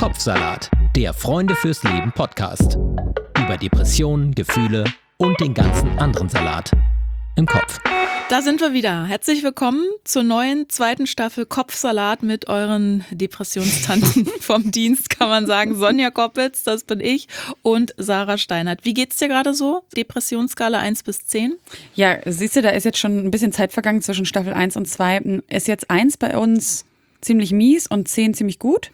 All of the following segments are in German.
Kopfsalat, der Freunde fürs Leben Podcast. Über Depressionen, Gefühle und den ganzen anderen Salat im Kopf. Da sind wir wieder. Herzlich willkommen zur neuen zweiten Staffel Kopfsalat mit euren Depressionstanten vom Dienst, kann man sagen. Sonja Koppitz, das bin ich, und Sarah Steinert. Wie geht's dir gerade so? Depressionsskala 1 bis 10? Ja, siehst du, da ist jetzt schon ein bisschen Zeit vergangen zwischen Staffel 1 und 2. Ist jetzt 1 bei uns ziemlich mies und 10 ziemlich gut?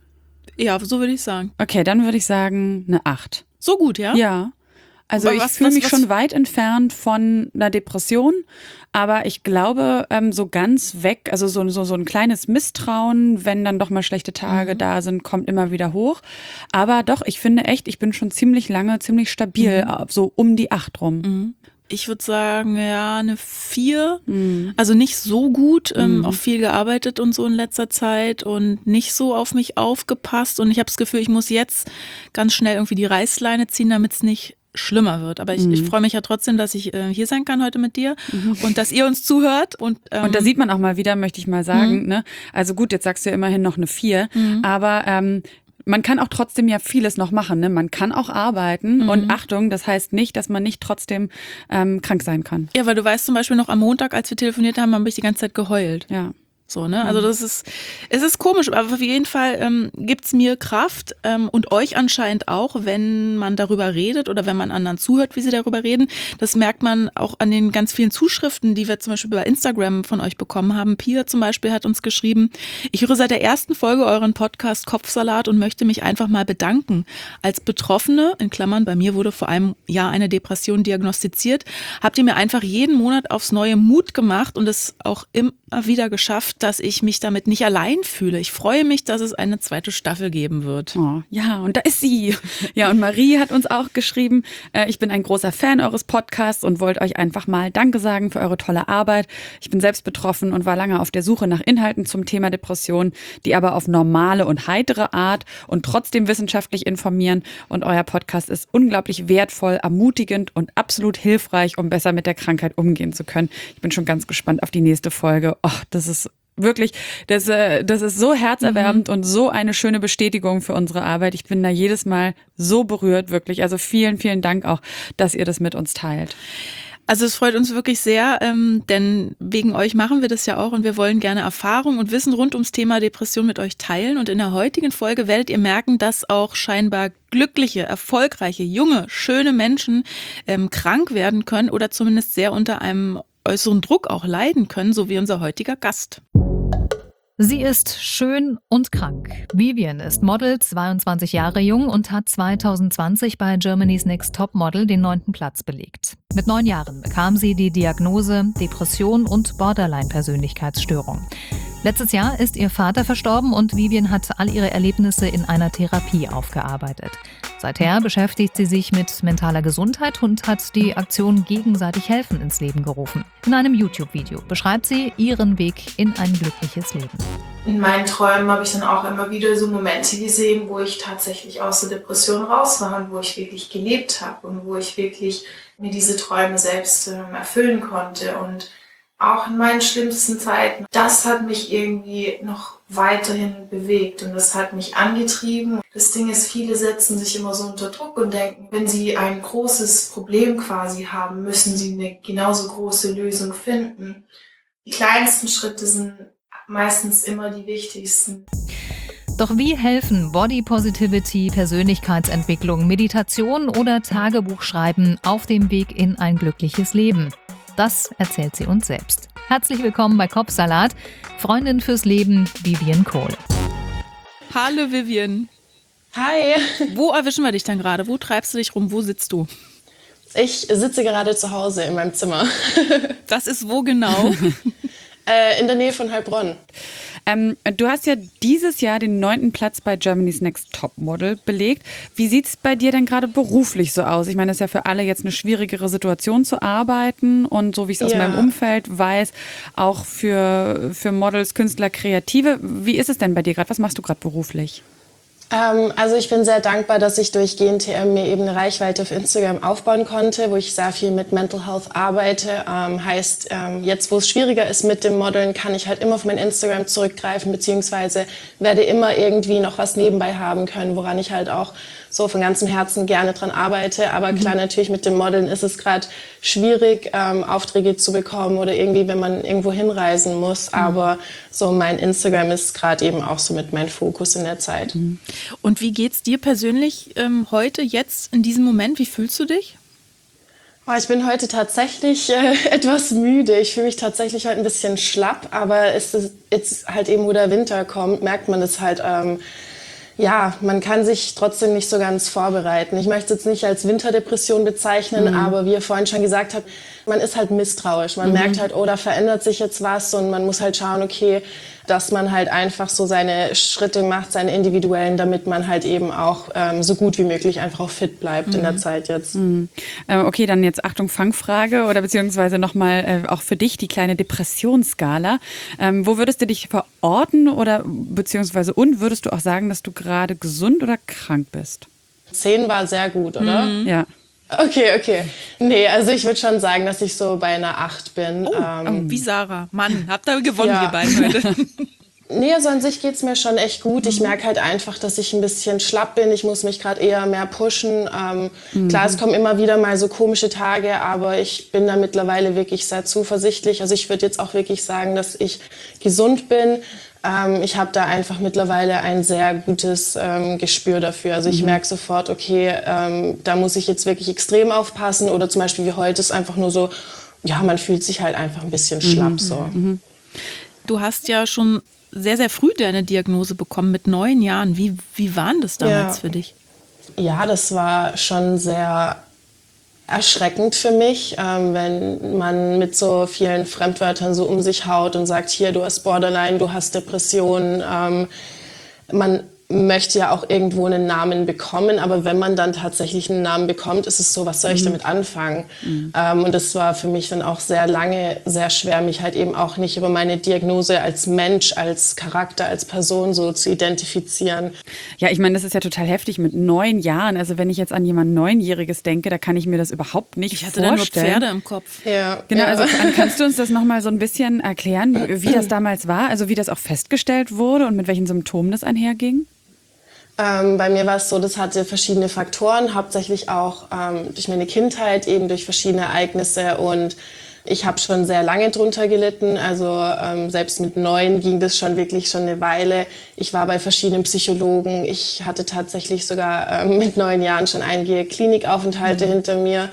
Ja, so würde ich sagen. Okay, dann würde ich sagen eine 8. So gut, ja? Ja. Also ich fühle mich schon weit entfernt von einer Depression, aber ich glaube, so ganz weg, also so ein kleines Misstrauen, wenn dann doch mal schlechte Tage da sind, kommt immer wieder hoch. Aber doch, ich finde echt, ich bin schon ziemlich lange, ziemlich stabil, so um die 8 rum. Ich würde sagen, ja, eine 4. Also nicht so gut, auch viel gearbeitet und so in letzter Zeit und nicht so auf mich aufgepasst. Und ich habe das Gefühl, ich muss jetzt ganz schnell irgendwie die Reißleine ziehen, damit es nicht schlimmer wird. Aber ich freue mich ja trotzdem, dass ich hier sein kann heute mit dir und dass ihr uns zuhört. Und da sieht man auch mal wieder, möchte ich mal sagen, ne? Also gut, jetzt sagst du ja immerhin noch eine 4, aber man kann auch trotzdem ja vieles noch machen, ne? Man kann auch arbeiten und Achtung, das heißt nicht, dass man nicht trotzdem krank sein kann. Ja, weil du weißt zum Beispiel noch am Montag, als wir telefoniert haben, habe ich die ganze Zeit geheult. Ja. So, ne? Also es ist komisch, aber auf jeden Fall gibt's mir Kraft und euch anscheinend auch, wenn man darüber redet oder wenn man anderen zuhört, wie sie darüber reden. Das merkt man auch an den ganz vielen Zuschriften, die wir zum Beispiel bei Instagram von euch bekommen haben. Pia zum Beispiel hat uns geschrieben: Ich höre seit der ersten Folge euren Podcast Kopfsalat und möchte mich einfach mal bedanken. Als Betroffene, in Klammern, bei mir wurde vor einem Jahr eine Depression diagnostiziert, habt ihr mir einfach jeden Monat aufs Neue Mut gemacht und es auch immer wieder geschafft, dass ich mich damit nicht allein fühle. Ich freue mich, dass es eine zweite Staffel geben wird. Oh, ja, und da ist sie. Ja, und Marie hat uns auch geschrieben, ich bin ein großer Fan eures Podcasts und wollte euch einfach mal Danke sagen für eure tolle Arbeit. Ich bin selbst betroffen und war lange auf der Suche nach Inhalten zum Thema Depression, die aber auf normale und heitere Art und trotzdem wissenschaftlich informieren. Und euer Podcast ist unglaublich wertvoll, ermutigend und absolut hilfreich, um besser mit der Krankheit umgehen zu können. Ich bin schon ganz gespannt auf die nächste Folge. Oh, das ist wirklich, das ist so herzerwärmend und so eine schöne Bestätigung für unsere Arbeit. Ich bin da jedes Mal so berührt, wirklich. Also vielen, vielen Dank auch, dass ihr das mit uns teilt. Also es freut uns wirklich sehr, denn wegen euch machen wir das ja auch und wir wollen gerne Erfahrung und Wissen rund ums Thema Depression mit euch teilen. Und in der heutigen Folge werdet ihr merken, dass auch scheinbar glückliche, erfolgreiche, junge, schöne Menschen krank werden können oder zumindest sehr unter einem äußeren Druck auch leiden können, so wie unser heutiger Gast. Sie ist schön und krank. Vivian ist Model, 22 Jahre jung und hat 2020 bei Germany's Next Top Model den 9. Platz belegt. Mit 9 Jahren bekam sie die Diagnose Depression und Borderline-Persönlichkeitsstörung. Letztes Jahr ist ihr Vater verstorben und Vivian hat all ihre Erlebnisse in einer Therapie aufgearbeitet. Seither beschäftigt sie sich mit mentaler Gesundheit und hat die Aktion Gegenseitig helfen ins Leben gerufen. In einem YouTube-Video beschreibt sie ihren Weg in ein glückliches Leben. In meinen Träumen habe ich dann auch immer wieder so Momente gesehen, wo ich tatsächlich aus der Depression raus war und wo ich wirklich gelebt habe und wo ich wirklich mir diese Träume selbst erfüllen konnte. Und auch in meinen schlimmsten Zeiten, das hat mich irgendwie noch weiterhin bewegt und das hat mich angetrieben. Das Ding ist, viele setzen sich immer so unter Druck und denken, wenn sie ein großes Problem quasi haben, müssen sie eine genauso große Lösung finden. Die kleinsten Schritte sind meistens immer die wichtigsten. Doch wie helfen Body Positivity, Persönlichkeitsentwicklung, Meditation oder Tagebuchschreiben auf dem Weg in ein glückliches Leben? Das erzählt sie uns selbst. Herzlich willkommen bei Kopfsalat, Freundin fürs Leben, Vivian Kohl. Hallo Vivian. Hi. Wo erwischen wir dich dann gerade? Wo treibst du dich rum? Wo sitzt du? Ich sitze gerade zu Hause in meinem Zimmer. Das ist wo genau? In der Nähe von Heilbronn. Du hast ja dieses Jahr den 9. Platz bei Germany's Next Top Model belegt. Wie sieht es bei dir denn gerade beruflich so aus? Ich meine, das ist ja für alle jetzt eine schwierigere Situation zu arbeiten und so wie ich es aus meinem Umfeld weiß, auch für Models, Künstler, Kreative. Wie ist es denn bei dir gerade? Was machst du gerade beruflich? Also ich bin sehr dankbar, dass ich durch GNTM mir eben eine Reichweite auf Instagram aufbauen konnte, wo ich sehr viel mit Mental Health arbeite. Heißt, jetzt wo es schwieriger ist mit dem Modeln, kann ich halt immer auf mein Instagram zurückgreifen, beziehungsweise werde immer irgendwie noch was nebenbei haben können, woran ich halt auch so von ganzem Herzen gerne dran arbeite. Aber klar, natürlich mit dem Modeln ist es gerade schwierig, Aufträge zu bekommen oder irgendwie, wenn man irgendwo hinreisen muss. Aber so mein Instagram ist gerade eben auch so mit meinem Fokus in der Zeit. Und wie geht's dir persönlich heute, jetzt, in diesem Moment? Wie fühlst du dich? Oh, ich bin heute tatsächlich etwas müde. Ich fühle mich tatsächlich heute ein bisschen schlapp. Aber es ist jetzt halt eben, wo der Winter kommt, merkt man das halt. Ja, man kann sich trotzdem nicht so ganz vorbereiten. Ich möchte es jetzt nicht als Winterdepression bezeichnen, aber wie ihr vorhin schon gesagt habt, man ist halt misstrauisch. Man merkt halt, oh, da verändert sich jetzt was und man muss halt schauen, okay, dass man halt einfach so seine Schritte macht, seine individuellen, damit man halt eben auch so gut wie möglich einfach auch fit bleibt in der Zeit jetzt. Okay, dann jetzt Achtung, Fangfrage oder beziehungsweise nochmal auch für dich die kleine Depressionsskala. Wo würdest du dich verorten oder beziehungsweise und würdest du auch sagen, dass du gerade gesund oder krank bist? 10 war sehr gut, oder? Ja. Okay. Nee, also ich würde schon sagen, dass ich so bei einer 8 bin. Wie Sarah. Mann, habt ihr gewonnen, Ja. ihr beiden heute. Nee, also an sich geht's mir schon echt gut. Ich merke halt einfach, dass ich ein bisschen schlapp bin. Ich muss mich gerade eher mehr pushen. Klar, es kommen immer wieder mal so komische Tage, aber ich bin da mittlerweile wirklich sehr zuversichtlich. Also ich würde jetzt auch wirklich sagen, dass ich gesund bin. Ich habe da einfach mittlerweile ein sehr gutes Gespür dafür. Also ich merke sofort, okay, da muss ich jetzt wirklich extrem aufpassen. Oder zum Beispiel wie heute ist einfach nur so, ja, man fühlt sich halt einfach ein bisschen schlapp so. Du hast ja schon sehr, sehr früh deine Diagnose bekommen, mit 9 Jahren. Wie war denn das damals für dich? Ja, das war schon sehr erschreckend für mich, wenn man mit so vielen Fremdwörtern so um sich haut und sagt, hier, du hast Borderline, du hast Depressionen. Man möchte ja auch irgendwo einen Namen bekommen, aber wenn man dann tatsächlich einen Namen bekommt, ist es so, was soll ich damit anfangen? Und das war für mich dann auch sehr lange sehr schwer, mich halt eben auch nicht über meine Diagnose als Mensch, als Charakter, als Person so zu identifizieren. Ja, ich meine, das ist ja total heftig mit 9 Jahren. Also wenn ich jetzt an jemand 9-Jähriges denke, da kann ich mir das überhaupt nicht Ich hatte da nur vorstellen. Pferde im Kopf. Ja, Genau, ja. also kannst du uns das nochmal so ein bisschen erklären, wie das damals war? Also wie das auch festgestellt wurde und mit welchen Symptomen das einherging? Bei mir war es so, das hatte verschiedene Faktoren, hauptsächlich auch durch meine Kindheit, eben durch verschiedene Ereignisse und ich habe schon sehr lange drunter gelitten, also selbst mit 9 ging das schon wirklich schon eine Weile. Ich war bei verschiedenen Psychologen, ich hatte tatsächlich sogar mit 9 Jahren schon einige Klinikaufenthalte hinter mir.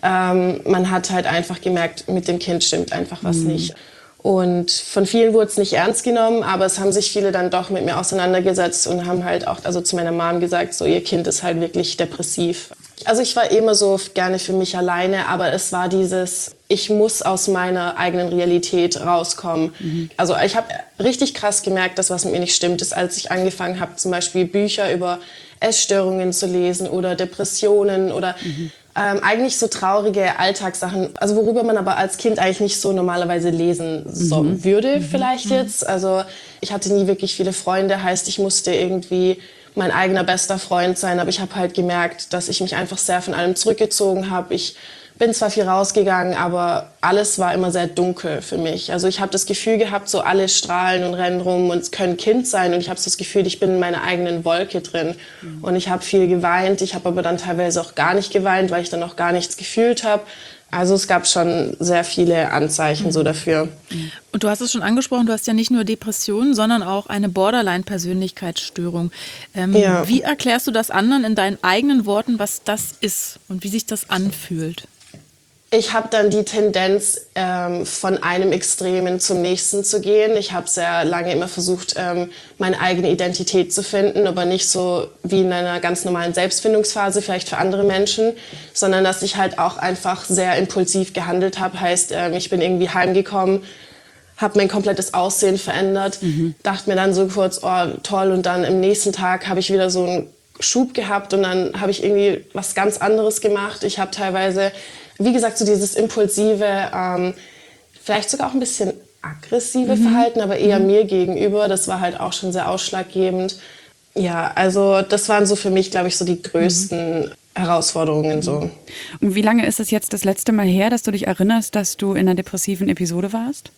Man hat halt einfach gemerkt, mit dem Kind stimmt einfach was nicht. Und von vielen wurde es nicht ernst genommen, aber es haben sich viele dann doch mit mir auseinandergesetzt und haben halt auch also zu meiner Mom gesagt, so ihr Kind ist halt wirklich depressiv. Also ich war immer so gerne für mich alleine, aber es war dieses, ich muss aus meiner eigenen Realität rauskommen. Also ich habe richtig krass gemerkt, dass was mit mir nicht stimmt, ist, als ich angefangen habe, zum Beispiel Bücher über Essstörungen zu lesen oder Depressionen oder eigentlich so traurige Alltagssachen, also worüber man aber als Kind eigentlich nicht so normalerweise lesen würde vielleicht jetzt. Also ich hatte nie wirklich viele Freunde, heißt ich musste irgendwie mein eigener bester Freund sein, aber ich habe halt gemerkt, dass ich mich einfach sehr von allem zurückgezogen habe. Ich bin zwar viel rausgegangen, aber alles war immer sehr dunkel für mich. Also ich habe das Gefühl gehabt, so alle strahlen und rennen rum und können Kind sein und ich habe so das Gefühl, ich bin in meiner eigenen Wolke drin. Und ich habe viel geweint, ich habe aber dann teilweise auch gar nicht geweint, weil ich dann auch gar nichts gefühlt habe. Also es gab schon sehr viele Anzeichen so dafür. Und du hast es schon angesprochen, du hast ja nicht nur Depressionen, sondern auch eine Borderline-Persönlichkeitsstörung. Ja. Wie erklärst du das anderen in deinen eigenen Worten, was das ist und wie sich das anfühlt? Ich habe dann die Tendenz, von einem Extremen zum nächsten zu gehen. Ich habe sehr lange immer versucht, meine eigene Identität zu finden, aber nicht so wie in einer ganz normalen Selbstfindungsphase, vielleicht für andere Menschen, sondern dass ich halt auch einfach sehr impulsiv gehandelt habe. Heißt, ich bin irgendwie heimgekommen, habe mein komplettes Aussehen verändert, dachte mir dann so kurz, oh toll, und dann im nächsten Tag habe ich wieder so einen Schub gehabt und dann habe ich irgendwie was ganz anderes gemacht. Ich habe teilweise, wie gesagt, so dieses impulsive, vielleicht sogar auch ein bisschen aggressive Verhalten, aber eher mir gegenüber. Das war halt auch schon sehr ausschlaggebend. Ja, also das waren so für mich, glaube ich, so die größten Herausforderungen so. Und wie lange ist es jetzt das letzte Mal her, dass du dich erinnerst, dass du in einer depressiven Episode warst?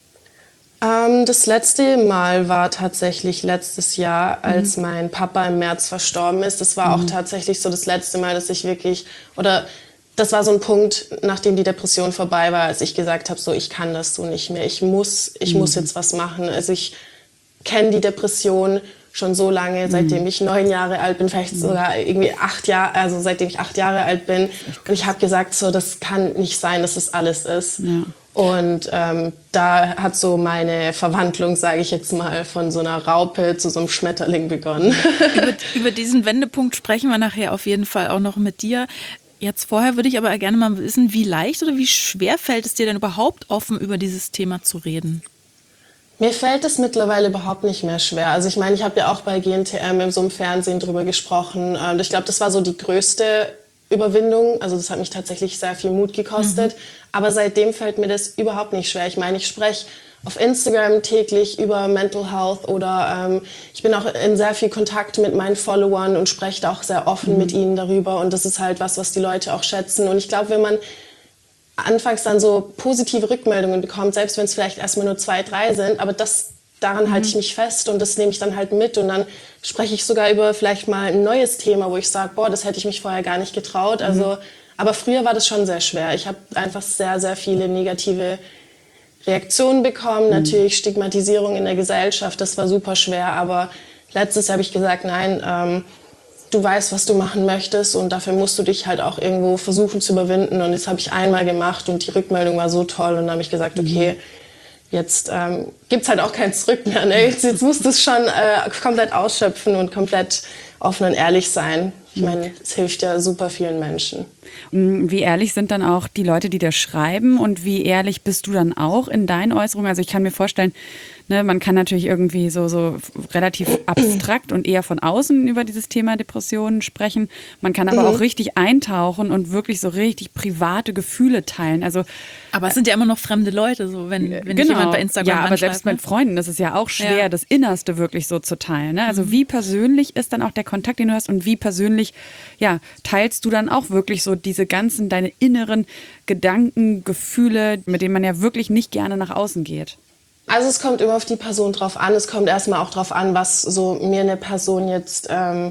Das letzte Mal war tatsächlich letztes Jahr, als mein Papa im März verstorben ist. Das war auch tatsächlich so das letzte Mal, dass ich wirklich, oder das war so ein Punkt, nachdem die Depression vorbei war, als ich gesagt habe, so ich kann das so nicht mehr. Ich muss jetzt was machen. Also ich kenne die Depression schon so lange, seitdem ich 9 Jahre alt bin, vielleicht sogar irgendwie 8 Jahre, also seitdem ich 8 Jahre alt bin. Und ich habe gesagt, so das kann nicht sein, dass das alles ist. Ja. Und da hat so meine Verwandlung, sage ich jetzt mal, von so einer Raupe zu so einem Schmetterling begonnen. Über diesen Wendepunkt sprechen wir nachher auf jeden Fall auch noch mit dir. Jetzt vorher würde ich aber gerne mal wissen, wie leicht oder wie schwer fällt es dir denn überhaupt offen, über dieses Thema zu reden? Mir fällt es mittlerweile überhaupt nicht mehr schwer. Also ich meine, ich habe ja auch bei GNTM in so einem Fernsehen drüber gesprochen. Ich glaube, das war so die größte Überwindung. Also das hat mich tatsächlich sehr viel Mut gekostet. Aber seitdem fällt mir das überhaupt nicht schwer. Ich meine, ich spreche auf Instagram täglich über Mental Health oder ich bin auch in sehr viel Kontakt mit meinen Followern und spreche da auch sehr offen mit ihnen darüber. Und das ist halt was die Leute auch schätzen. Und ich glaube, wenn man anfangs dann so positive Rückmeldungen bekommt, selbst wenn es vielleicht erstmal nur 2, 3 sind, aber daran halte ich mich fest und das nehme ich dann halt mit und dann spreche ich sogar über vielleicht mal ein neues Thema, wo ich sage, boah, das hätte ich mich vorher gar nicht getraut. Also, aber früher war das schon sehr schwer. Ich habe einfach sehr, sehr viele negative Reaktionen bekommen, natürlich Stigmatisierung in der Gesellschaft, das war super schwer, aber letztes Jahr habe ich gesagt, nein, du weißt, was du machen möchtest und dafür musst du dich halt auch irgendwo versuchen zu überwinden. Und das habe ich einmal gemacht und die Rückmeldung war so toll. Und dann habe ich gesagt, okay, jetzt gibt's halt auch kein Zurück mehr. Ne? Jetzt musst du es schon komplett ausschöpfen und komplett offen und ehrlich sein. Ich meine, es hilft ja super vielen Menschen. Wie ehrlich sind dann auch die Leute, die da schreiben und wie ehrlich bist du dann auch in deinen Äußerungen? Also ich kann mir vorstellen, ne, man kann natürlich irgendwie so relativ abstrakt und eher von außen über dieses Thema Depressionen sprechen. Man kann aber auch richtig eintauchen und wirklich so richtig private Gefühle teilen. Also, aber es sind ja immer noch fremde Leute, so wenn dich jemand bei Instagram aber selbst mit Freunden ist es ja auch schwer, das Innerste wirklich so zu teilen. Ne? Also wie persönlich ist dann auch der Kontakt, den du hast und wie persönlich teilst du dann auch wirklich so diese ganzen, deine inneren Gedanken, Gefühle, mit denen man ja wirklich nicht gerne nach außen geht? Also es kommt immer auf die Person drauf an. Es kommt erstmal auch drauf an, was so mir eine Person jetzt,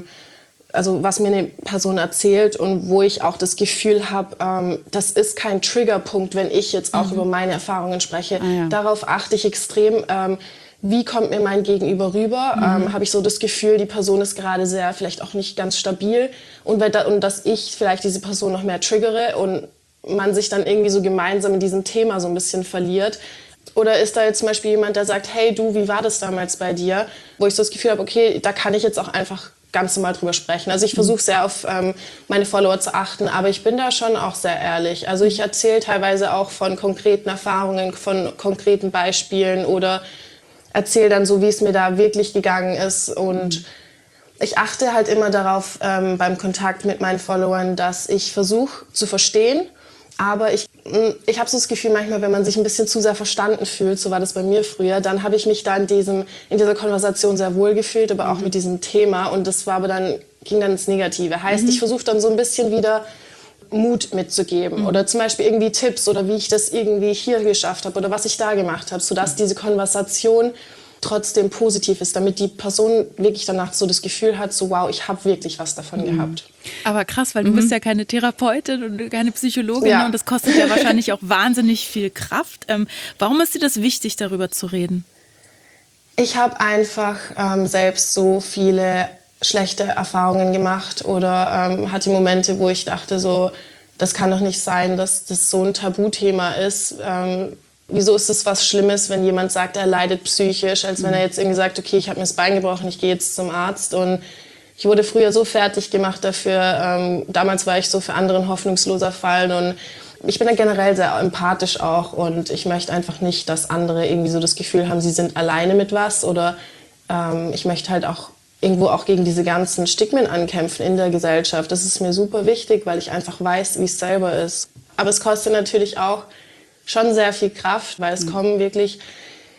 was mir eine Person erzählt und wo ich auch das Gefühl habe, das ist kein Triggerpunkt, wenn ich jetzt auch über meine Erfahrungen spreche. Darauf achte ich extrem. Wie kommt mir mein Gegenüber rüber? Habe ich so das Gefühl, die Person ist gerade sehr, vielleicht auch nicht ganz stabil und dass ich vielleicht diese Person noch mehr triggere und man sich dann irgendwie so gemeinsam in diesem Thema so ein bisschen verliert. Oder ist da jetzt zum Beispiel jemand, der sagt, hey du, wie war das damals bei dir? Wo ich so das Gefühl habe, okay, da kann ich jetzt auch einfach ganz normal drüber sprechen. Also ich versuche sehr auf meine Follower zu achten, aber ich bin da schon auch sehr ehrlich. Also ich erzähle teilweise auch von konkreten Erfahrungen, von konkreten Beispielen oder erzähle dann so, wie es mir da wirklich gegangen ist. Und ich achte halt immer darauf beim Kontakt mit meinen Followern, dass ich versuche zu verstehen. Aber ich habe so das Gefühl, manchmal, wenn man sich ein bisschen zu sehr verstanden fühlt, so war das bei mir früher, dann habe ich mich da in dieser Konversation sehr wohl gefühlt, aber auch mit diesem Thema. Und das war ging dann ins Negative. Heißt, ich versuche dann so ein bisschen wieder Mut mitzugeben oder zum Beispiel irgendwie Tipps oder wie ich das irgendwie hier geschafft habe oder was ich da gemacht habe, sodass diese Konversation trotzdem positiv ist, damit die Person wirklich danach so das Gefühl hat, so wow, ich habe wirklich was davon gehabt. Aber krass, weil du bist ja keine Therapeutin und keine Psychologin und das kostet ja wahrscheinlich auch wahnsinnig viel Kraft. Warum ist dir das wichtig, darüber zu reden? Ich habe einfach selbst so viele schlechte Erfahrungen gemacht oder hatte Momente, wo ich dachte so, das kann doch nicht sein, dass das so ein Tabuthema ist. Wieso ist es was Schlimmes, wenn jemand sagt, er leidet psychisch, als wenn er jetzt irgendwie sagt, okay, ich habe mir das Bein gebrochen, ich gehe jetzt zum Arzt. Und ich wurde früher so fertig gemacht dafür. Damals war ich so für andere ein hoffnungsloser Fall. Und ich bin dann generell sehr empathisch auch. Und ich möchte einfach nicht, dass andere irgendwie so das Gefühl haben, sie sind alleine mit was. Oder ich möchte halt auch irgendwo auch gegen diese ganzen Stigmen ankämpfen in der Gesellschaft. Das ist mir super wichtig, weil ich einfach weiß, wie es selber ist. Aber es kostet natürlich auch schon sehr viel Kraft, weil es kommen wirklich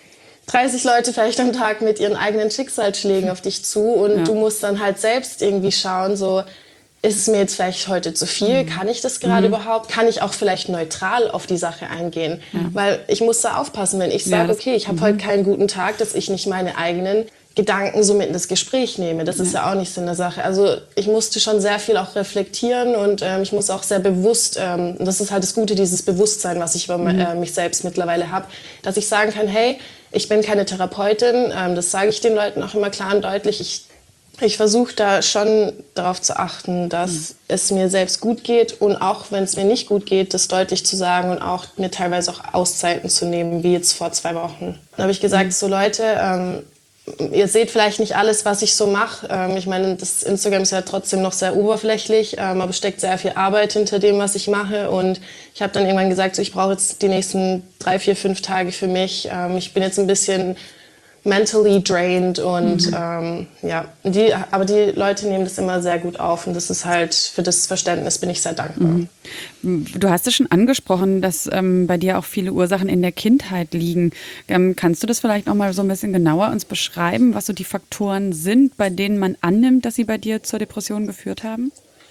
30 Leute vielleicht am Tag mit ihren eigenen Schicksalsschlägen auf dich zu und du musst dann halt selbst irgendwie schauen, so, ist es mir jetzt vielleicht heute zu viel? Kann ich das gerade überhaupt? Kann ich auch vielleicht neutral auf die Sache eingehen? Weil ich muss da aufpassen, wenn ich sage, okay, ich habe heute keinen guten Tag, dass ich nicht meine eigenen Gedanken so mit in das Gespräch nehme. Das ist ja auch nicht Sinn der Sache. Also ich musste schon sehr viel auch reflektieren und ich muss auch sehr bewusst, das ist halt das Gute, dieses Bewusstsein, was ich über mich selbst mittlerweile habe, dass ich sagen kann, hey, ich bin keine Therapeutin, das sage ich den Leuten auch immer klar und deutlich. Ich versuche da schon darauf zu achten, dass es mir selbst gut geht und auch wenn es mir nicht gut geht, das deutlich zu sagen und auch mir teilweise auch Auszeiten zu nehmen, wie jetzt vor 2 Wochen. Dann habe ich gesagt, so Leute, ihr seht vielleicht nicht alles, was ich so mache. Ich meine, das Instagram ist ja trotzdem noch sehr oberflächlich, aber es steckt sehr viel Arbeit hinter dem, was ich mache. Und ich habe dann irgendwann gesagt, so, ich brauche jetzt die nächsten 3, 4, 5 Tage für mich. Ich bin jetzt ein bisschen mentally drained und aber die Leute nehmen das immer sehr gut auf und das ist halt, für das Verständnis bin ich sehr dankbar. Du hast es schon angesprochen, dass bei dir auch viele Ursachen in der Kindheit liegen. Kannst du das vielleicht noch mal so ein bisschen genauer uns beschreiben, was so die Faktoren sind, bei denen man annimmt, dass sie bei dir zur Depression geführt haben?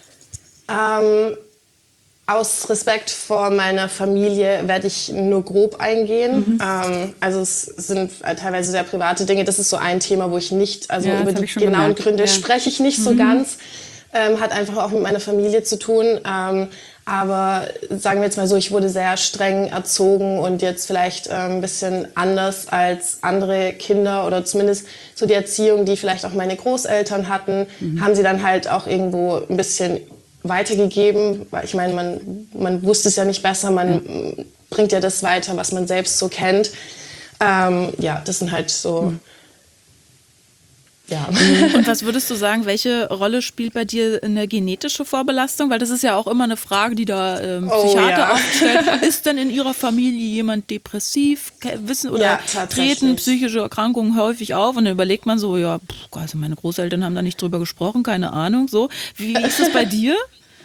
Aus Respekt vor meiner Familie werde ich nur grob eingehen. Also es sind teilweise sehr private Dinge. Das ist so ein Thema, wo ich nicht, also über die genauen Gründe spreche ich nicht so ganz. Hat einfach auch mit meiner Familie zu tun. Aber sagen wir jetzt mal so, ich wurde sehr streng erzogen und jetzt vielleicht ein bisschen anders als andere Kinder oder zumindest so die Erziehung, die vielleicht auch meine Großeltern hatten, haben sie dann halt auch irgendwo ein bisschen weitergegeben, weil ich meine, man wusste es ja nicht besser, man bringt ja das weiter, was man selbst so kennt. Das sind halt so, Und was würdest du sagen, welche Rolle spielt bei dir eine genetische Vorbelastung? Weil das ist ja auch immer eine Frage, die da Psychiater aufstellen. Ist denn in ihrer Familie jemand depressiv? Treten psychische Erkrankungen häufig auf? Und dann überlegt man so, also meine Großeltern haben da nicht drüber gesprochen, keine Ahnung. So. Wie ist es bei dir?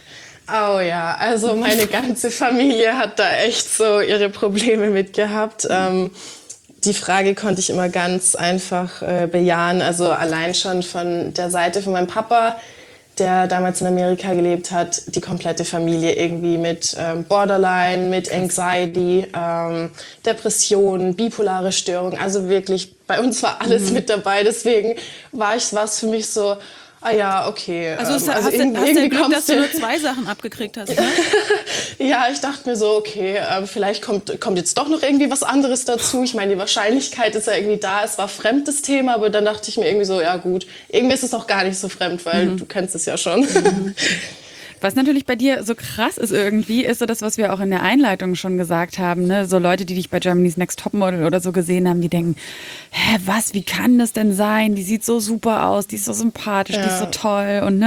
Oh ja, also meine ganze Familie hat da echt so ihre Probleme mit gehabt. Die Frage konnte ich immer ganz einfach bejahen. Also allein schon von der Seite von meinem Papa, der damals in Amerika gelebt hat, die komplette Familie irgendwie mit Borderline, mit Anxiety, Depressionen, bipolare Störung. Also wirklich, bei uns war alles mit dabei. Deswegen war es für mich so, okay. Also hast du Glück, dass du nur 2 Sachen abgekriegt hast, ne? Ja, ich dachte mir so, okay, vielleicht kommt jetzt doch noch irgendwie was anderes dazu. Ich meine, die Wahrscheinlichkeit ist ja irgendwie da. Es war fremd, das Thema, aber dann dachte ich mir irgendwie so, ja gut, irgendwie ist es auch gar nicht so fremd, weil du kennst es ja schon. Was natürlich bei dir so krass ist irgendwie, ist so das, was wir auch in der Einleitung schon gesagt haben, ne? So Leute, die dich bei Germany's Next Topmodel oder so gesehen haben, die denken, wie kann das denn sein? Die sieht so super aus, die ist so sympathisch, die ist so toll und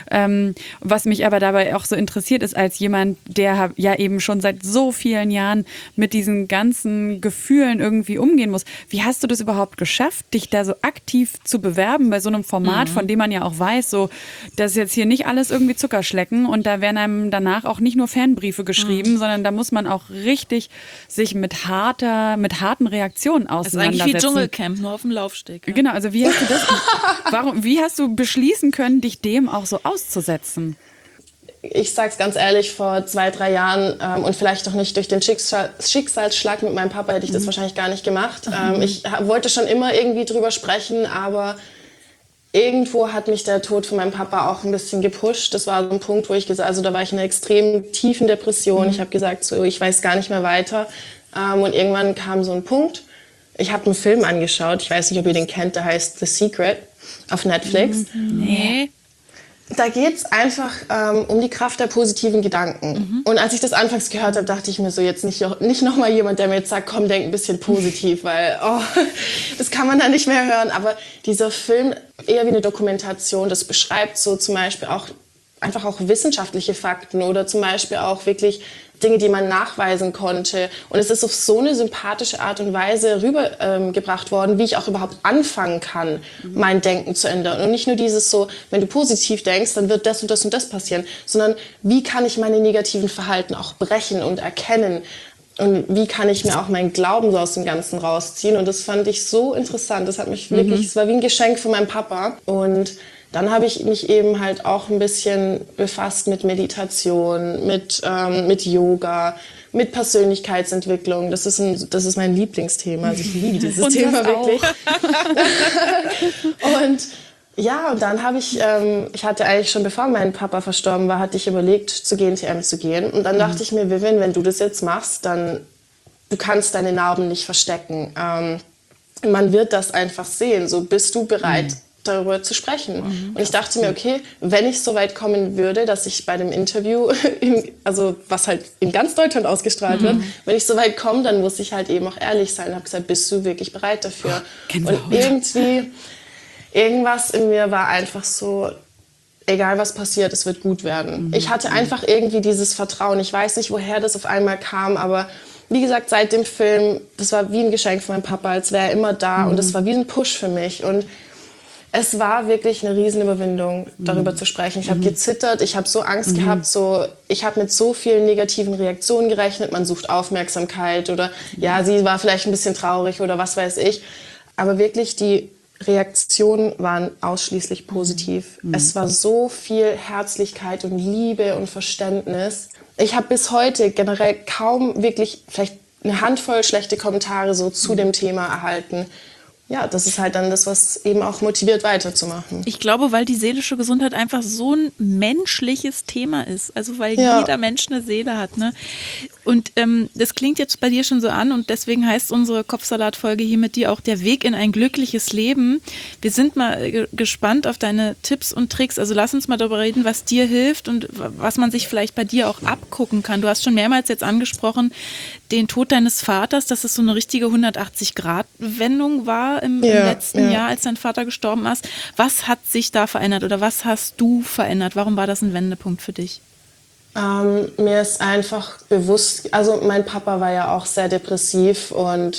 was mich aber dabei auch so interessiert ist, als jemand, der ja eben schon seit so vielen Jahren mit diesen ganzen Gefühlen irgendwie umgehen muss. Wie hast du das überhaupt geschafft, dich da so aktiv zu bewerben bei so einem Format, von dem man ja auch weiß, so, das ist jetzt hier nicht alles irgendwie Zuckerschlecken und da werden einem danach auch nicht nur Fanbriefe geschrieben, sondern da muss man auch richtig sich mit harten Reaktionen auseinandersetzen. Das ist eigentlich wie Dschungelcamp, nur auf dem Laufsteg. Ja? Genau, also wie hast du das, wie hast du beschließen können, dich dem auch so auszusetzen? Ich sag's ganz ehrlich, vor 2, 3 Jahren und vielleicht auch nicht durch den Schicksalsschlag mit meinem Papa hätte ich das wahrscheinlich gar nicht gemacht. Ich wollte schon immer irgendwie drüber sprechen, aber irgendwo hat mich der Tod von meinem Papa auch ein bisschen gepusht. Das war so ein Punkt, wo ich gesagt, also da war ich in einer extrem tiefen Depression. Ich habe gesagt, so, ich weiß gar nicht mehr weiter. Und irgendwann kam so ein Punkt. Ich habe einen Film angeschaut. Ich weiß nicht, ob ihr den kennt. Der heißt The Secret auf Netflix. Nee. Da geht's einfach um die Kraft der positiven Gedanken. Und als ich das anfangs gehört habe, dachte ich mir so, jetzt nicht noch mal jemand, der mir jetzt sagt, komm, denk ein bisschen positiv, weil das kann man dann nicht mehr hören. Aber dieser Film, eher wie eine Dokumentation, das beschreibt so zum Beispiel auch einfach auch wissenschaftliche Fakten oder zum Beispiel auch wirklich Dinge, die man nachweisen konnte. Und es ist auf so eine sympathische Art und Weise rübergebracht worden, wie ich auch überhaupt anfangen kann, mein Denken zu ändern. Und nicht nur dieses so, wenn du positiv denkst, dann wird das und das und das passieren, sondern wie kann ich meine negativen Verhalten auch brechen und erkennen. Und wie kann ich mir auch meinen Glauben so aus dem Ganzen rausziehen? Und das fand ich so interessant. Das hat mich wirklich, es war wie ein Geschenk von meinem Papa. Und dann habe ich mich eben halt auch ein bisschen befasst mit Meditation, mit Yoga, mit Persönlichkeitsentwicklung. Das ist mein Lieblingsthema. Also ich liebe dieses Thema wirklich. Und ja, und dann habe ich hatte eigentlich schon, bevor mein Papa verstorben war, hatte ich überlegt, zu GNTM zu gehen. Und dann dachte ich mir, Vivian, wenn du das jetzt machst, dann, du kannst deine Narben nicht verstecken. Man wird das einfach sehen. So, bist du bereit, darüber zu sprechen? Und ich dachte mir, okay, wenn ich so weit kommen würde, dass ich bei dem Interview, also was halt in ganz Deutschland ausgestrahlt wird, wenn ich so weit komme, dann muss ich halt eben auch ehrlich sein. Ich habe gesagt, bist du wirklich bereit dafür? Und irgendwie, irgendwas in mir war einfach so, egal was passiert, es wird gut werden. Ich hatte einfach irgendwie dieses Vertrauen. Ich weiß nicht, woher das auf einmal kam, aber wie gesagt, seit dem Film, das war wie ein Geschenk von meinem Papa, als wäre er immer da und das war wie ein Push für mich. Und es war wirklich eine Riesenüberwindung, darüber zu sprechen. Ich habe gezittert, ich habe so Angst gehabt, ich habe mit so vielen negativen Reaktionen gerechnet. Man sucht Aufmerksamkeit oder ja, sie war vielleicht ein bisschen traurig oder was weiß ich. Aber wirklich die Reaktionen waren ausschließlich positiv. Es war so viel Herzlichkeit und Liebe und Verständnis. Ich habe bis heute generell kaum wirklich vielleicht eine Handvoll schlechte Kommentare so zu dem Thema erhalten. Ja, das ist halt dann das, was eben auch motiviert, weiterzumachen. Ich glaube, weil die seelische Gesundheit einfach so ein menschliches Thema ist. Also weil jeder Mensch eine Seele hat. Ne? Und das klingt jetzt bei dir schon so an und deswegen heißt unsere Kopfsalat-Folge hier mit dir auch der Weg in ein glückliches Leben. Wir sind mal gespannt auf deine Tipps und Tricks. Also lass uns mal darüber reden, was dir hilft und was man sich vielleicht bei dir auch abgucken kann. Du hast schon mehrmals jetzt angesprochen, den Tod deines Vaters, dass es so eine richtige 180-Grad-Wendung war im letzten Jahr, als dein Vater gestorben ist. Was hat sich da verändert oder was hast du verändert? Warum war das ein Wendepunkt für dich? Mir ist einfach bewusst, also mein Papa war ja auch sehr depressiv und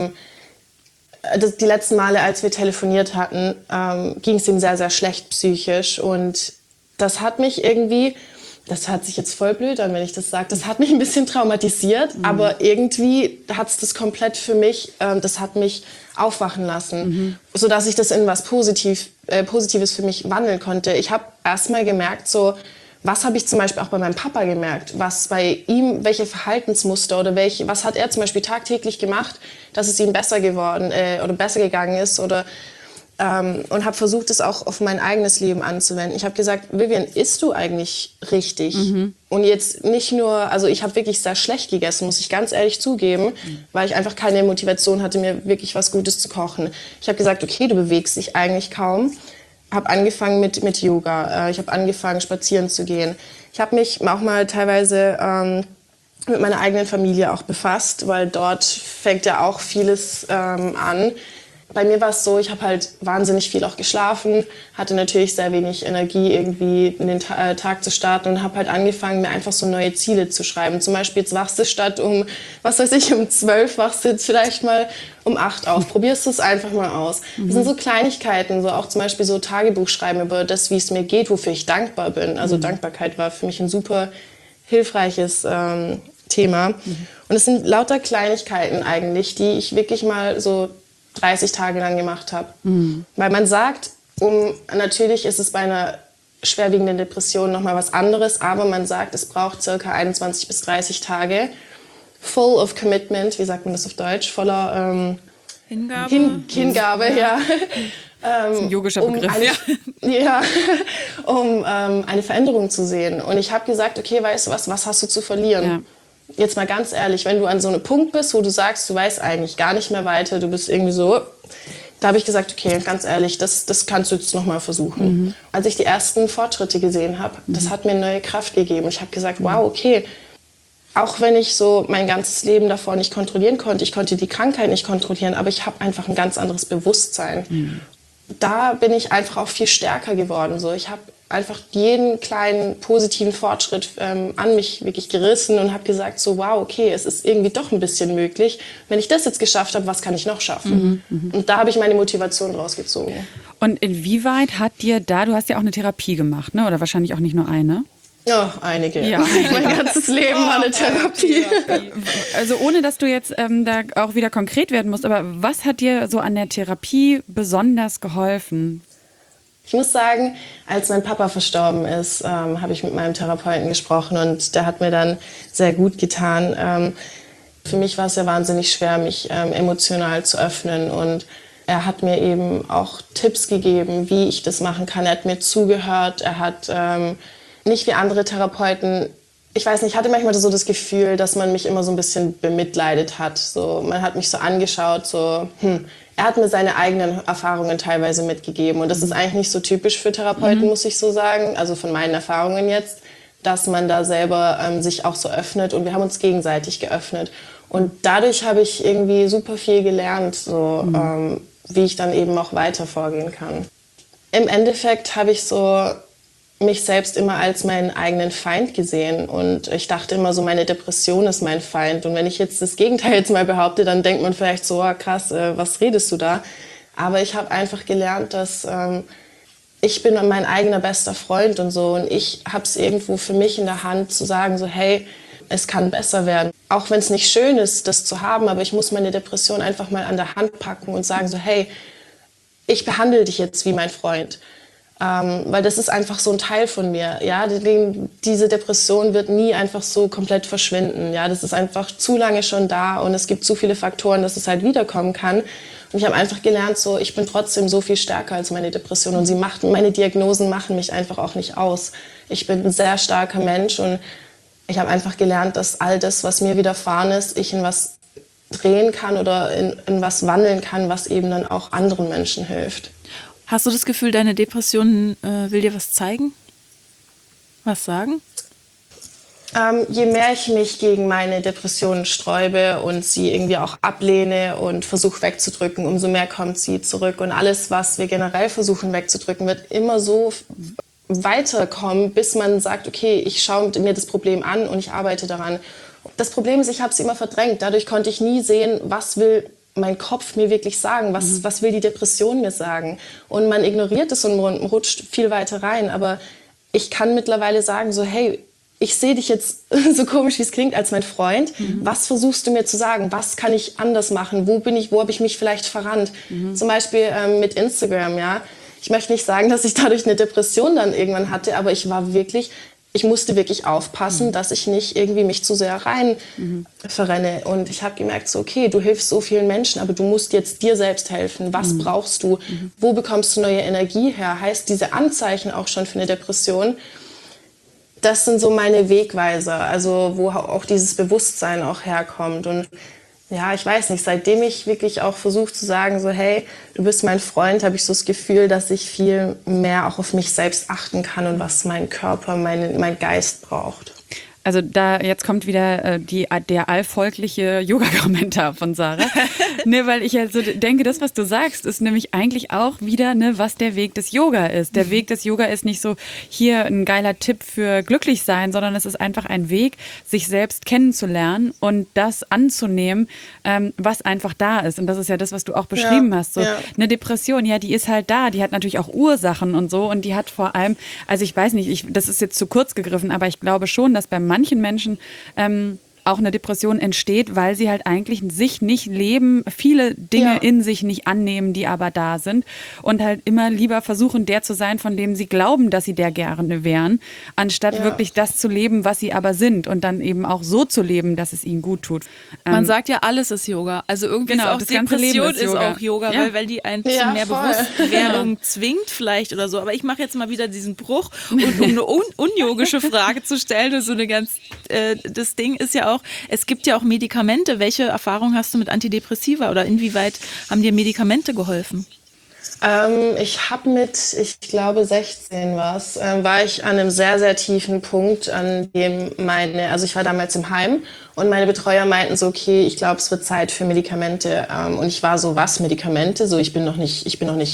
die letzten Male, als wir telefoniert hatten, ging es ihm sehr, sehr schlecht psychisch und das hat mich irgendwie, das hört sich jetzt voll blöd an, wenn ich das sage, das hat mich ein bisschen traumatisiert, aber irgendwie hat es das komplett für mich, das hat mich aufwachen lassen, sodass ich das in was Positives für mich wandeln konnte. Ich habe erst mal gemerkt, so, was habe ich zum Beispiel auch bei meinem Papa gemerkt, was bei ihm, welche Verhaltensmuster oder was hat er zum Beispiel tagtäglich gemacht, dass es ihm besser geworden oder besser gegangen ist oder und habe versucht, es auch auf mein eigenes Leben anzuwenden. Ich habe gesagt, Vivian, isst du eigentlich richtig? Und jetzt nicht nur, also ich habe wirklich sehr schlecht gegessen, muss ich ganz ehrlich zugeben, weil ich einfach keine Motivation hatte, mir wirklich was Gutes zu kochen. Ich habe gesagt, okay, du bewegst dich eigentlich kaum. Habe angefangen mit Yoga. Ich habe angefangen, spazieren zu gehen. Ich habe mich auch mal teilweise mit meiner eigenen Familie auch befasst, weil dort fängt ja auch vieles an. Bei mir war es so, ich habe halt wahnsinnig viel auch geschlafen, hatte natürlich sehr wenig Energie, irgendwie in den Tag zu starten und habe halt angefangen, mir einfach so neue Ziele zu schreiben. Zum Beispiel, jetzt wachst du statt um 12, wachst du jetzt vielleicht mal um 8 auf. Probierst du es einfach mal aus. Das sind so Kleinigkeiten, so auch zum Beispiel so Tagebuch schreiben über das, wie es mir geht, wofür ich dankbar bin. Also Dankbarkeit war für mich ein super hilfreiches Thema. Und es sind lauter Kleinigkeiten eigentlich, die ich wirklich mal so 30 Tage lang gemacht habe. Weil man sagt, natürlich ist es bei einer schwerwiegenden Depression nochmal was anderes, aber man sagt, es braucht ca. 21 bis 30 Tage full of commitment, wie sagt man das auf Deutsch, voller Hingabe, ja. Das ist ein yogischer Begriff. Um eine Veränderung zu sehen. Und ich habe gesagt, okay, weißt du was hast du zu verlieren? Ja. Jetzt mal ganz ehrlich, wenn du an so einem Punkt bist, wo du sagst, du weißt eigentlich gar nicht mehr weiter, du bist irgendwie so, da habe ich gesagt, okay, ganz ehrlich, das kannst du jetzt nochmal versuchen. Als ich die ersten Fortschritte gesehen habe, das hat mir eine neue Kraft gegeben. Ich habe gesagt, wow, okay, auch wenn ich so mein ganzes Leben davor nicht kontrollieren konnte, ich konnte die Krankheit nicht kontrollieren, aber ich habe einfach ein ganz anderes Bewusstsein. Da bin ich einfach auch viel stärker geworden. So, ich habe einfach jeden kleinen positiven Fortschritt an mich wirklich gerissen und habe gesagt, so wow, okay, es ist irgendwie doch ein bisschen möglich. Wenn ich das jetzt geschafft habe, was kann ich noch schaffen? Und da habe ich meine Motivation rausgezogen. Und inwieweit hat dir da, du hast ja auch eine Therapie gemacht, ne? Oder wahrscheinlich auch nicht nur eine? Ja, einige. Ja. Mein ganzes Leben war eine Therapie. Also ohne, dass du jetzt da auch wieder konkret werden musst, aber was hat dir so an der Therapie besonders geholfen? Ich muss sagen, als mein Papa verstorben ist, habe ich mit meinem Therapeuten gesprochen und der hat mir dann sehr gut getan. Für mich war es ja wahnsinnig schwer, mich emotional zu öffnen und er hat mir eben auch Tipps gegeben, wie ich das machen kann. Er hat mir zugehört, er hat nicht wie andere Therapeuten, ich weiß nicht, ich hatte manchmal so das Gefühl, dass man mich immer so ein bisschen bemitleidet hat. So, man hat mich so angeschaut, so, er hat mir seine eigenen Erfahrungen teilweise mitgegeben. Und das ist eigentlich nicht so typisch für Therapeuten, muss ich so sagen, also von meinen Erfahrungen jetzt, dass man da selber sich auch so öffnet. Und wir haben uns gegenseitig geöffnet. Und dadurch habe ich irgendwie super viel gelernt, so, wie ich dann eben auch weiter vorgehen kann. Im Endeffekt habe ich so mich selbst immer als meinen eigenen Feind gesehen und ich dachte immer so, meine Depression ist mein Feind und wenn ich jetzt das Gegenteil jetzt mal behaupte, dann denkt man vielleicht so, oh, krass, was redest du da? Aber ich habe einfach gelernt, dass ich bin mein eigener bester Freund und so und ich habe es irgendwo für mich in der Hand zu sagen, so hey, es kann besser werden. Auch wenn es nicht schön ist, das zu haben, aber ich muss meine Depression einfach mal an der Hand packen und sagen so, hey, ich behandle dich jetzt wie mein Freund. Weil das ist einfach so ein Teil von mir. Ja? Diese Depression wird nie einfach so komplett verschwinden. Ja? Das ist einfach zu lange schon da und es gibt zu viele Faktoren, dass es halt wiederkommen kann. Und ich habe einfach gelernt, so, ich bin trotzdem so viel stärker als meine Depression und meine Diagnosen machen mich einfach auch nicht aus. Ich bin ein sehr starker Mensch und ich habe einfach gelernt, dass all das, was mir widerfahren ist, ich in was drehen kann oder in was wandeln kann, was eben dann auch anderen Menschen hilft. Hast du das Gefühl, deine Depression will dir was zeigen? Was sagen? Je mehr ich mich gegen meine Depressionen sträube und sie irgendwie auch ablehne und versuche wegzudrücken, umso mehr kommt sie zurück. Und alles, was wir generell versuchen wegzudrücken, wird immer so weiterkommen, bis man sagt, okay, ich schaue mir das Problem an und ich arbeite daran. Das Problem ist, ich habe es immer verdrängt. Dadurch konnte ich nie sehen, was will mein Kopf mir wirklich sagen, was will die Depression mir sagen. Und man ignoriert es und man rutscht viel weiter rein. Aber ich kann mittlerweile sagen, so hey, ich sehe dich jetzt, so komisch wie es klingt, als mein Freund. Was versuchst du mir zu sagen? Was kann ich anders machen? Wo habe ich mich vielleicht verrannt? Zum Beispiel mit Instagram, ja. Ich möchte nicht sagen, dass ich dadurch eine Depression dann irgendwann hatte, aber ich musste wirklich aufpassen, dass ich nicht irgendwie mich zu sehr rein verrenne. Und ich habe gemerkt, so, okay, du hilfst so vielen Menschen, aber du musst jetzt dir selbst helfen. Was brauchst du? Wo bekommst du neue Energie her? Heißt diese Anzeichen auch schon für eine Depression? Das sind so meine Wegweiser, also wo auch dieses Bewusstsein auch herkommt. Und ja, ich weiß nicht, seitdem ich wirklich auch versuche zu sagen, so hey, du bist mein Freund, habe ich so das Gefühl, dass ich viel mehr auch auf mich selbst achten kann und was mein Körper, mein Geist braucht. Also da jetzt kommt wieder der allvolkliche Yoga-Kommentar von Sarah. Ne, weil ich also denke, das, was du sagst, ist nämlich eigentlich auch wieder, ne, was der Weg des Yoga ist. Der Weg des Yoga ist nicht so, hier ein geiler Tipp für glücklich sein, sondern es ist einfach ein Weg, sich selbst kennenzulernen und das anzunehmen, was einfach da ist. Und das ist ja das, was du auch beschrieben hast. So, eine Depression, ja, die ist halt da. Die hat natürlich auch Ursachen und so. Und die hat vor allem, also ich weiß nicht, das ist jetzt zu kurz gegriffen, aber ich glaube schon, dass bei manchen Menschen auch eine Depression entsteht, weil sie halt eigentlich sich nicht leben, viele Dinge in sich nicht annehmen, die aber da sind und halt immer lieber versuchen, der zu sein, von dem sie glauben, dass sie der gerne wären, anstatt wirklich das zu leben, was sie aber sind und dann eben auch so zu leben, dass es ihnen gut tut. Man sagt ja, alles ist Yoga. Also irgendwie genau, ist auch das ganze Depression Leben ist Yoga. Auch Yoga, weil die einen zu mehr Bewusstwerdung zwingt vielleicht oder so. Aber ich mache jetzt mal wieder diesen Bruch und um eine unyogische Frage zu stellen, so eine ganz, das Ding ist ja auch, es gibt ja auch Medikamente. Welche Erfahrung hast du mit Antidepressiva oder inwieweit haben dir Medikamente geholfen? Ich habe ich glaube 16 war ich an einem sehr, sehr tiefen Punkt, an dem also ich war damals im Heim und meine Betreuer meinten so, okay, ich glaube, es wird Zeit für Medikamente. Und ich war so, was, Medikamente? So, ich bin noch nicht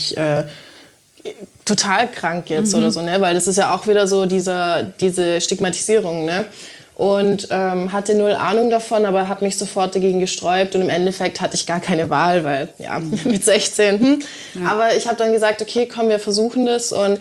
total krank jetzt oder so, ne? Weil das ist ja auch wieder so diese Stigmatisierung, ne? Und hatte null Ahnung davon, aber habe mich sofort dagegen gesträubt und im Endeffekt hatte ich gar keine Wahl, weil mit 16. Aber ich habe dann gesagt, okay, komm, wir versuchen das und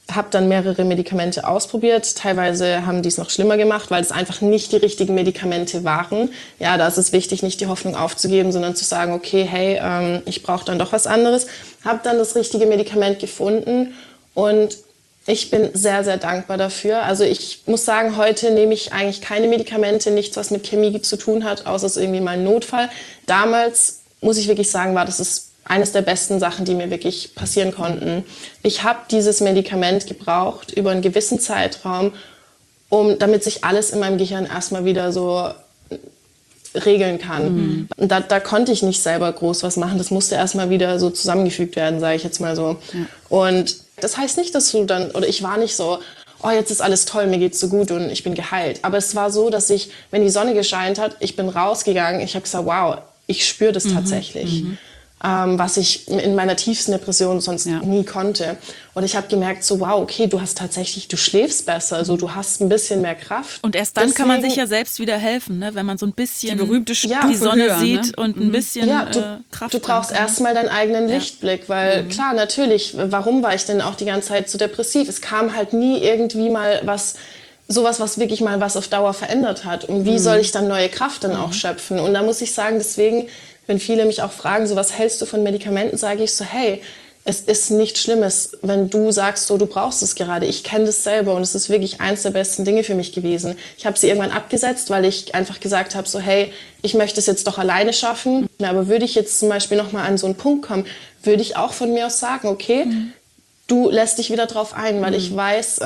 habe dann mehrere Medikamente ausprobiert. Teilweise haben die es noch schlimmer gemacht, weil es einfach nicht die richtigen Medikamente waren. Ja, da ist es wichtig, nicht die Hoffnung aufzugeben, sondern zu sagen, okay, hey, ich brauche dann doch was anderes. Habe dann das richtige Medikament gefunden und ich bin sehr, sehr dankbar dafür. Also ich muss sagen, heute nehme ich eigentlich keine Medikamente, nichts, was mit Chemie zu tun hat, außer es ist irgendwie mal ein Notfall. Damals, muss ich wirklich sagen, war das eines der besten Sachen, die mir wirklich passieren konnten. Ich habe dieses Medikament gebraucht über einen gewissen Zeitraum, damit sich alles in meinem Gehirn erstmal wieder so regeln kann. Und da konnte ich nicht selber groß was machen. Das musste erstmal wieder so zusammengefügt werden, sage ich jetzt mal so. Ja. Und das heißt nicht, dass ich war nicht so, oh, jetzt ist alles toll, mir geht's so gut und ich bin geheilt. Aber es war so, dass wenn die Sonne gescheint hat, ich bin rausgegangen, ich habe gesagt, wow, ich spüre das tatsächlich. Was ich in meiner tiefsten Depression sonst nie konnte. Und ich habe gemerkt, so wow, okay, du schläfst besser, also du hast ein bisschen mehr Kraft. Und erst dann kann man sich ja selbst wieder helfen, ne? Wenn man so ein bisschen die berühmte die Sonne höher, sieht, ne? Und ein bisschen Kraft. Du brauchst erstmal deinen eigenen Lichtblick, weil klar, natürlich, warum war ich denn auch die ganze Zeit so depressiv? Es kam halt nie irgendwie mal sowas, was wirklich mal was auf Dauer verändert hat. Und wie soll ich dann neue Kraft dann auch schöpfen? Und da muss ich sagen, deswegen, wenn viele mich auch fragen, so was hältst du von Medikamenten, sage ich so, hey, es ist nichts Schlimmes, wenn du sagst, so, du brauchst es gerade. Ich kenne das selber und es ist wirklich eins der besten Dinge für mich gewesen. Ich habe sie irgendwann abgesetzt, weil ich einfach gesagt habe, so, hey, ich möchte es jetzt doch alleine schaffen. Aber würde ich jetzt zum Beispiel nochmal an so einen Punkt kommen, würde ich auch von mir aus sagen, okay, du lässt dich wieder drauf ein, weil ich weiß,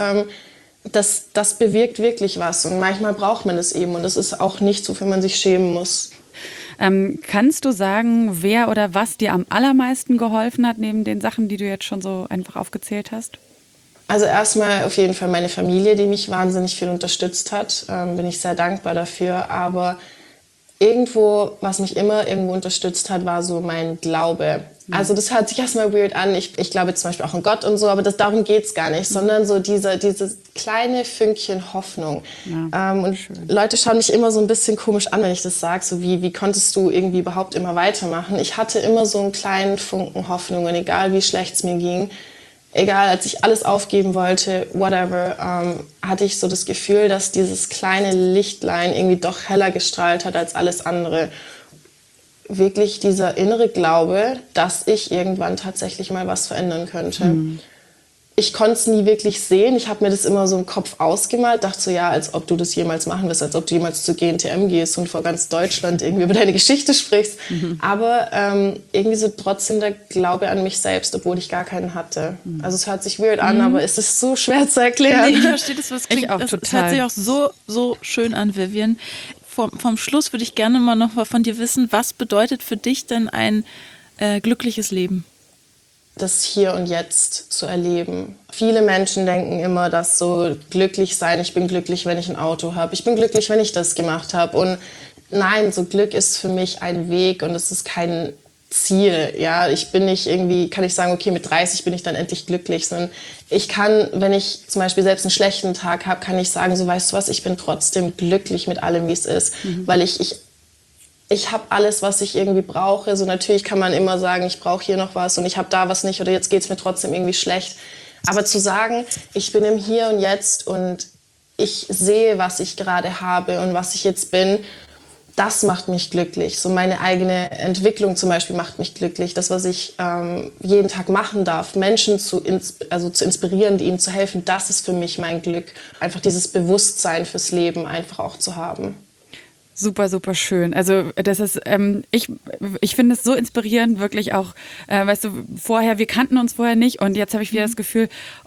das bewirkt wirklich was. Und manchmal braucht man es eben und das ist auch nichts, wofür man sich schämen muss. Kannst du sagen, wer oder was dir am allermeisten geholfen hat, neben den Sachen, die du jetzt schon so einfach aufgezählt hast? Also erstmal auf jeden Fall meine Familie, die mich wahnsinnig viel unterstützt hat. Bin ich sehr dankbar dafür. Aber was mich immer irgendwo unterstützt hat, war so mein Glaube. Also das hört sich erstmal weird an. Ich glaube zum Beispiel auch an Gott und so, aber darum geht's gar nicht, sondern so dieses kleine Fünkchen Hoffnung. Ja, und schön. Leute schauen mich immer so ein bisschen komisch an, wenn ich das sage, so wie konntest du irgendwie überhaupt immer weitermachen? Ich hatte immer so einen kleinen Funken Hoffnung und egal wie schlecht es mir ging, egal, als ich alles aufgeben wollte, whatever, hatte ich so das Gefühl, dass dieses kleine Lichtlein irgendwie doch heller gestrahlt hat als alles andere. Wirklich dieser innere Glaube, dass ich irgendwann tatsächlich mal was verändern könnte. Ich konnte es nie wirklich sehen. Ich habe mir das immer so im Kopf ausgemalt, dachte so, ja, als ob du das jemals machen wirst, als ob du jemals zu GNTM gehst und vor ganz Deutschland irgendwie über deine Geschichte sprichst. Aber irgendwie so trotzdem der Glaube an mich selbst, obwohl ich gar keinen hatte. Also es hört sich weird an, aber es ist so schwer zu erklären. Nee, ich verstehe das, was klingt. Es hört sich auch so schön an, Vivian. Vom Schluss würde ich gerne mal noch mal von dir wissen, was bedeutet für dich denn ein glückliches Leben? Das Hier und Jetzt zu erleben. Viele Menschen denken immer, dass so glücklich sein, ich bin glücklich, wenn ich ein Auto habe, ich bin glücklich, wenn ich das gemacht habe. Und nein, so Glück ist für mich ein Weg und es ist kein Ziel. Ja, ich bin nicht irgendwie, kann ich sagen, okay, mit 30 bin ich dann endlich glücklich, sondern ich kann, wenn ich zum Beispiel selbst einen schlechten Tag habe, kann ich sagen, so weißt du was, ich bin trotzdem glücklich mit allem, wie es ist, weil ich habe alles, was ich irgendwie brauche. So natürlich kann man immer sagen, ich brauche hier noch was und ich habe da was nicht oder jetzt geht's mir trotzdem irgendwie schlecht. Aber zu sagen, ich bin im Hier und Jetzt und ich sehe, was ich gerade habe und was ich jetzt bin, das macht mich glücklich. So meine eigene Entwicklung zum Beispiel macht mich glücklich. Das, was ich jeden Tag machen darf, Menschen zu inspirieren, ihnen zu helfen, das ist für mich mein Glück. Einfach dieses Bewusstsein fürs Leben einfach auch zu haben. Super, super schön. Also das ist, ich finde es so inspirierend, wirklich auch, weißt du, wir kannten uns vorher nicht und jetzt habe ich wieder das Gefühl,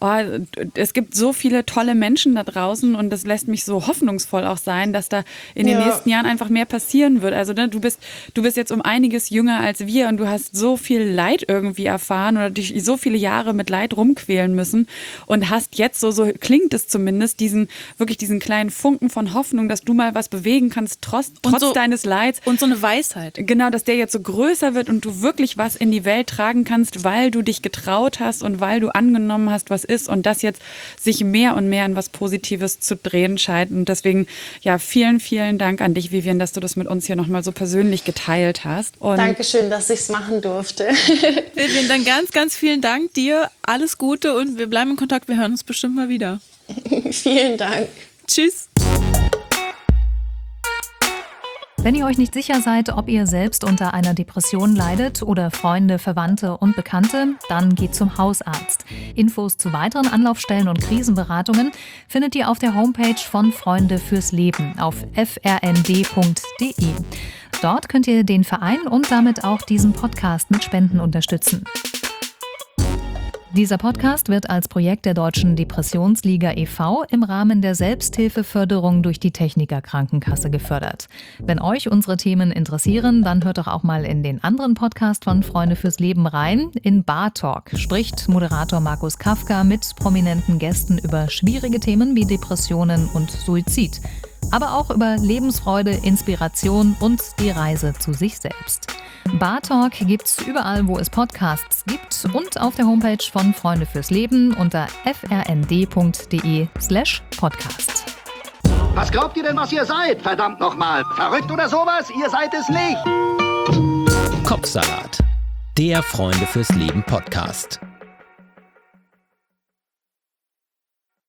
es gibt so viele tolle Menschen da draußen und das lässt mich so hoffnungsvoll auch sein, dass da in den nächsten Jahren einfach mehr passieren wird. Also ne, du bist jetzt um einiges jünger als wir und du hast so viel Leid irgendwie erfahren oder dich so viele Jahre mit Leid rumquälen müssen und hast jetzt, so klingt es zumindest, diesen kleinen Funken von Hoffnung, dass du mal was bewegen kannst, trotz so, deines Leids. Und so eine Weisheit. Genau, dass der jetzt so größer wird und du wirklich was in die Welt tragen kannst, weil du dich getraut hast und weil du angenommen hast, was ist und das jetzt sich mehr und mehr in was Positives zu drehen scheint. Und deswegen, ja, vielen, vielen Dank an dich, Vivian, dass du das mit uns hier nochmal so persönlich geteilt hast. Und Dankeschön, dass ich es machen durfte. Vivian, dann ganz, ganz vielen Dank dir. Alles Gute und wir bleiben in Kontakt. Wir hören uns bestimmt mal wieder. Vielen Dank. Tschüss. Wenn ihr euch nicht sicher seid, ob ihr selbst unter einer Depression leidet oder Freunde, Verwandte und Bekannte, dann geht zum Hausarzt. Infos zu weiteren Anlaufstellen und Krisenberatungen findet ihr auf der Homepage von Freunde fürs Leben auf frnd.de. Dort könnt ihr den Verein und damit auch diesen Podcast mit Spenden unterstützen. Dieser Podcast wird als Projekt der Deutschen Depressionsliga e.V. im Rahmen der Selbsthilfeförderung durch die Techniker Krankenkasse gefördert. Wenn euch unsere Themen interessieren, dann hört doch auch mal in den anderen Podcast von Freunde fürs Leben rein. In Bar Talk spricht Moderator Markus Kafka mit prominenten Gästen über schwierige Themen wie Depressionen und Suizid. Aber auch über Lebensfreude, Inspiration und die Reise zu sich selbst. Bar Talk gibt's überall, wo es Podcasts gibt und auf der Homepage von Freunde fürs Leben unter frnd.de/podcast. Was glaubt ihr denn, was ihr seid? Verdammt nochmal. Verrückt oder sowas? Ihr seid es nicht. Kopfsalat, der Freunde fürs Leben Podcast.